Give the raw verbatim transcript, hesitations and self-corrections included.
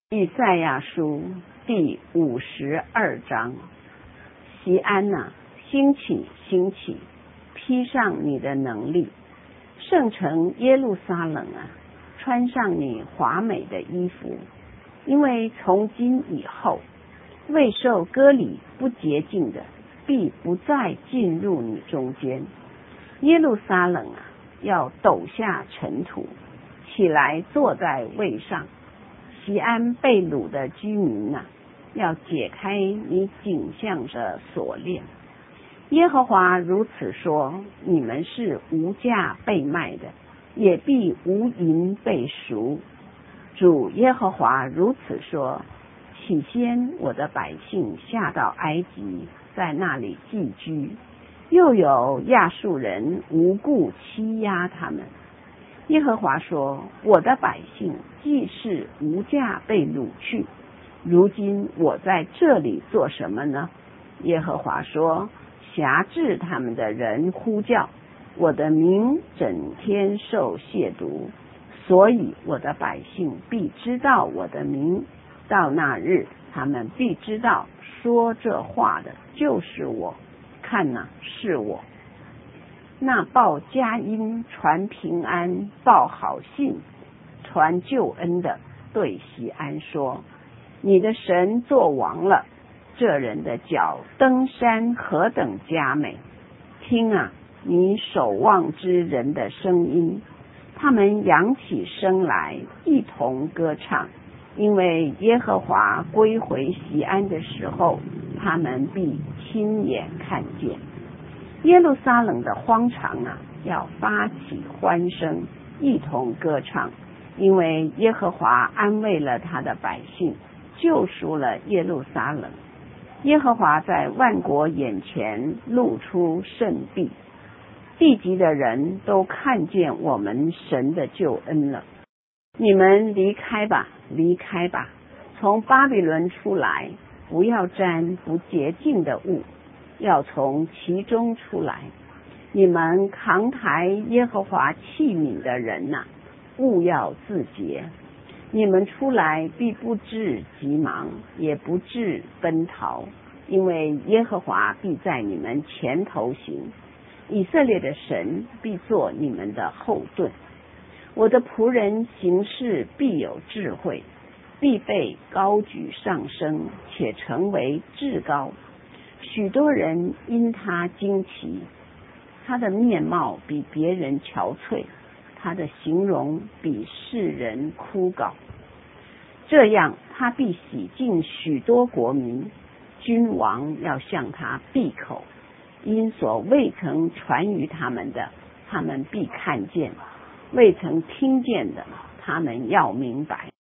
以赛亚书第五十二章，锡安哪、啊，兴起，兴起，披上你的能力，圣城耶路撒冷啊，穿上你华美的衣服，因为从今以后，未受割礼不洁净的，必不再进入你中间。耶路撒冷啊，要抖下尘土，起来坐在位上。锡安被掳的居民啊，要解开你颈项的锁链。耶和华如此说：你们是无价被卖的，也必无银被赎。主耶和华如此说：起先我的百姓下到埃及，在那里寄居，又有亚述人无故欺压他们。耶和华说：我的百姓既是无价被掳去，如今我在这里做什么呢？耶和华说：辖制他们的人呼叫，我的名整天受亵渎，所以我的百姓必知道我的名。到那日，他们必知道说这话的就是我。看哪，是我。那报佳音、传平安、报好信、传救恩的，对锡安说：你的神作王了。这人的脚登山何等佳美！听啊，你守望之人的声音，他们扬起声来，一同歌唱。因为耶和华归回锡安的时候，他们必亲眼看见。耶路撒冷的荒场啊，要发起欢声，一同歌唱，因为耶和华安慰了他的百姓，救赎了耶路撒冷。耶和华在万国眼前露出圣臂，地极的人都看见我们神的救恩了。你们离开吧，离开吧，从巴比伦出来，不要沾不洁净的物，要从其中出来。你们扛抬耶和华器皿的人哪、啊，务要自洁。你们出来必不致急忙，也不致奔逃，因为耶和华必在你们前头行，以色列的神必做你们的后盾。我的仆人行事必有智慧，必被高举上升，且成为至高。许多人因他惊奇，他的面貌比别人憔悴，他的形容比世人枯槁。这样，他必洗净许多国民，君王要向他闭口，因所未曾传于他们的，他们必看见；未曾听见的，他们要明白。